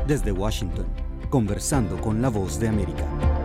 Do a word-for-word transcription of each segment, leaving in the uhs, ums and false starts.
Desde Washington, conversando con la Voz de América.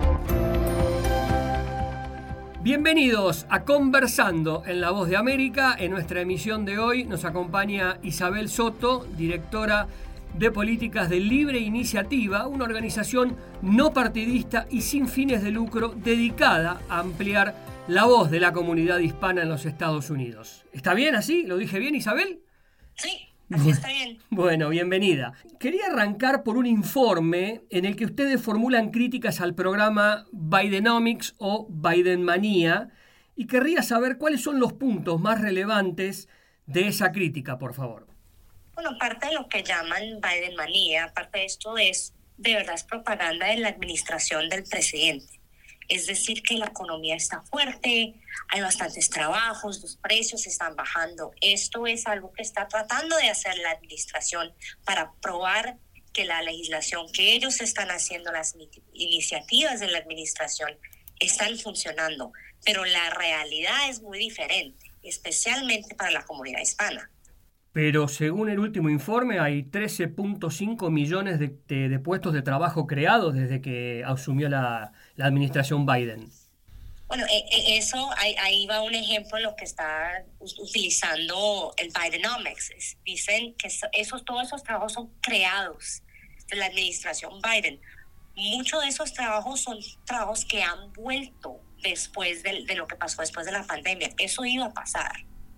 Bienvenidos a Conversando en la Voz de América. En nuestra emisión de hoy nos acompaña Isabel Soto, directora de políticas de Libre Iniciativa, una organización no partidista y sin fines de lucro dedicada a ampliar la voz de la comunidad hispana en los Estados Unidos. ¿Está bien así? ¿Lo dije bien, Isabel? Sí, así está bien. Bueno, bienvenida. Quería arrancar por un informe en el que ustedes formulan críticas al programa Bidenomics o Bidenmanía y querría saber cuáles son los puntos más relevantes de esa crítica, por favor. Bueno, parte de lo que llaman Bidenmanía, parte de esto es, de verdad, es propaganda de la administración del presidente. Es decir, que la economía está fuerte, hay bastantes trabajos, los precios están bajando. Esto es algo que está tratando de hacer la administración para probar que la legislación que ellos están haciendo, las iniciativas de la administración, están funcionando. Pero la realidad es muy diferente, especialmente para la comunidad hispana. Pero según el último informe, hay trece punto cinco millones de, de, de puestos de trabajo creados desde que asumió la, la administración Biden. Bueno, eso, ahí, ahí va un ejemplo de lo que está utilizando el Bidenomics. Dicen que esos, todos esos trabajos son creados de la administración Biden. Muchos de esos trabajos son trabajos que han vuelto después de, de lo que pasó después de la pandemia. Eso iba a pasar.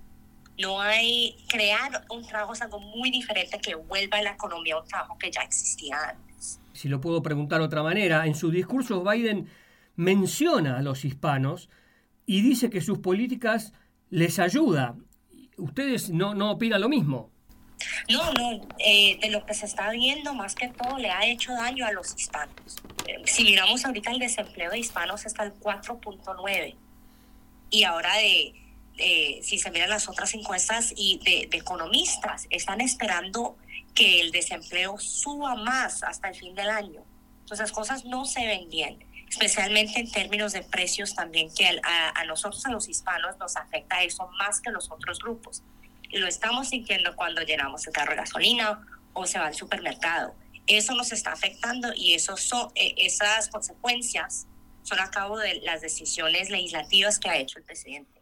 No hay, crear un trabajo es algo muy diferente que vuelva a la economía a un trabajo que ya existía antes. Si lo puedo preguntar de otra manera, en sus discursos Biden menciona a los hispanos y dice que sus políticas les ayuda. ¿Ustedes no, no opinan lo mismo? No, no, eh, de lo que se está viendo, más que todo, le ha hecho daño a los hispanos. Eh, si miramos ahorita el desempleo de hispanos está al cuatro punto nueve y ahora de... Eh, si se miran las otras encuestas y de, de economistas, están esperando que el desempleo suba más hasta el fin del año. Entonces las cosas no se ven bien, especialmente en términos de precios también, que a, a nosotros, a los hispanos, nos afecta eso más que los otros grupos. Y lo estamos sintiendo cuando llenamos el carro de gasolina o se va al supermercado. Eso nos está afectando y eso son, eh, esas consecuencias son a cabo de las decisiones legislativas que ha hecho el presidente.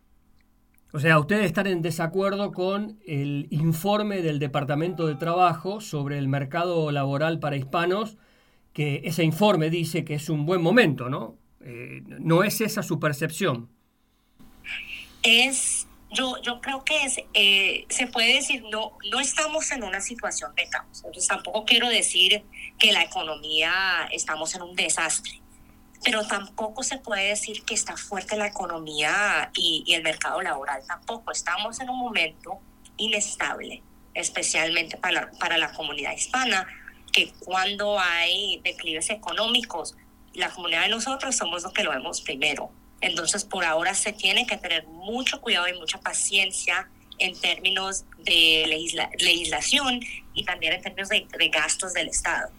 O sea, ustedes están en desacuerdo con el informe del Departamento de Trabajo sobre el mercado laboral para hispanos, que ese informe dice que es un buen momento, ¿no? Eh, ¿No es esa su percepción? Es, yo, yo creo que es, eh, se puede decir, no, no estamos en una situación de caos. Entonces tampoco quiero decir que la economía estamos en un desastre. Pero tampoco se puede decir que está fuerte la economía y, y el mercado laboral. Tampoco. Estamos en un momento inestable, especialmente para la, para la comunidad hispana, que cuando hay declives económicos, la comunidad de nosotros somos los que lo vemos primero. Entonces, por ahora se tiene que tener mucho cuidado y mucha paciencia en términos de legisla, legislación y también en términos de, de gastos del Estado.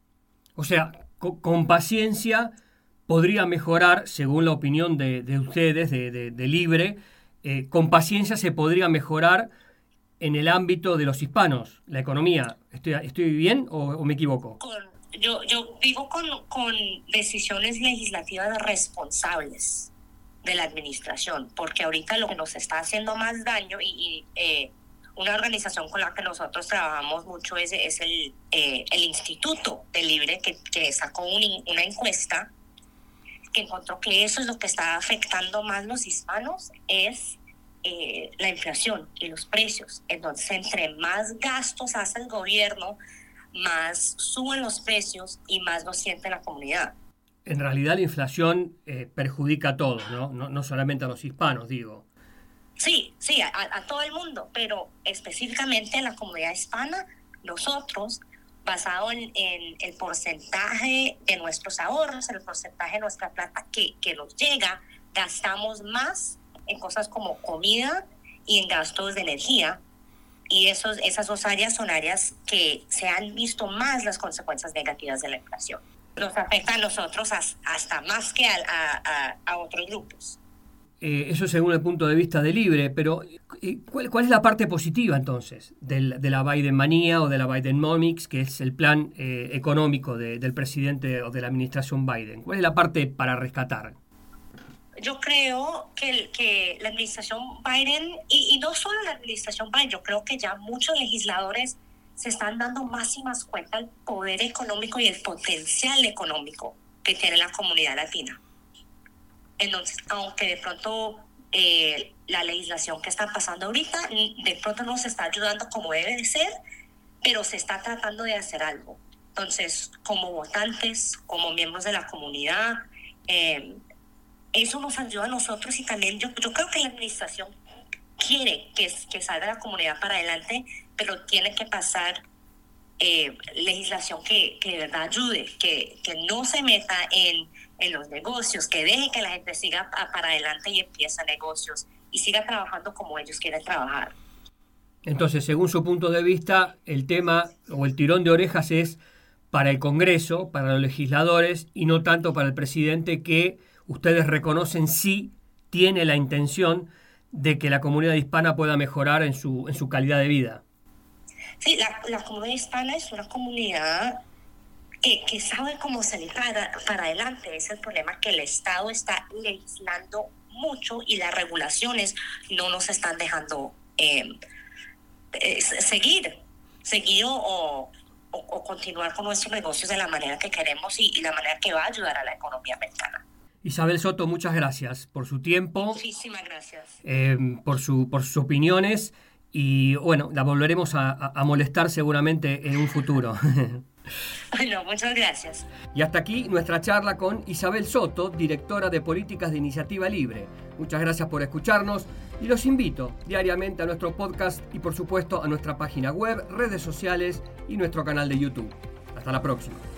O sea, con, con paciencia podría mejorar, según la opinión de, de ustedes, de, de, de Libre, eh, con paciencia se podría mejorar en el ámbito de los hispanos, la economía. ¿Estoy, estoy bien o, o me equivoco? Con, yo, yo digo con, con decisiones legislativas responsables de la administración, porque ahorita lo que nos está haciendo más daño y, y eh, una organización con la que nosotros trabajamos mucho es, es el, eh, el Instituto de Libre, que, que sacó un, una encuesta que encontró que eso es lo que está afectando más los hispanos, es eh, la inflación y los precios. Entonces, entre más gastos hace el gobierno, más suben los precios y más lo siente la comunidad. En realidad la inflación eh, perjudica a todos, ¿no? No, no solamente a los hispanos, digo. Sí, sí, a, a todo el mundo, pero específicamente en la comunidad hispana, nosotros, basado en, en el porcentaje de nuestros ahorros, el porcentaje de nuestra plata que, que nos llega, gastamos más en cosas como comida y en gastos de energía. Y esos, esas dos áreas son áreas que se han visto más las consecuencias negativas de la inflación. Nos afecta a nosotros hasta más que a, a, a otros grupos. eh, eso según el punto de vista de Libre, pero eh, ¿cuál, ¿cuál es la parte positiva entonces del, de la Biden-manía o de la Bidenomics, que es el plan eh, económico de, del presidente o de la administración Biden? ¿Cuál es la parte para rescatar? Yo creo que, que la administración Biden, y, y no solo la administración Biden, yo creo que ya muchos legisladores se están dando más y más cuenta del poder económico y el potencial económico que tiene la comunidad latina. Entonces, aunque de pronto eh, la legislación que está pasando ahorita, de pronto no se está ayudando como debe de ser, pero se está tratando de hacer algo. Entonces, como votantes, como miembros de la comunidad, eh, eso nos ayuda a nosotros y también yo, yo creo que la administración quiere que, que salga la comunidad para adelante, pero tiene que pasar eh, legislación que, que de verdad ayude, que, que no se meta en, en los negocios, que deje que la gente siga a, para adelante y empiece negocios y siga trabajando como ellos quieren trabajar. Entonces, según su punto de vista, el tema o el tirón de orejas es para el Congreso, para los legisladores y no tanto para el presidente, que ustedes reconocen sí tiene la intención de que la comunidad hispana pueda mejorar en su, en su calidad de vida. Sí, la, la comunidad hispana es una comunidad que, que sabe cómo salir para, para adelante. Es el problema que el Estado está legislando mucho y las regulaciones no nos están dejando eh, eh, seguir, seguir o, o, o continuar con nuestros negocios de la manera que queremos y, y la manera que va a ayudar a la economía americana. Isabel Soto, muchas gracias por su tiempo. Muchísimas gracias. Eh, por, su, por sus opiniones y bueno, la volveremos a, a molestar seguramente en un futuro. Bueno, muchas gracias. Y hasta aquí nuestra charla con Isabel Soto, directora de Políticas de Iniciativa Libre. Muchas gracias por escucharnos y los invito diariamente a nuestro podcast y por supuesto a nuestra página web, redes sociales y nuestro canal de YouTube. Hasta la próxima.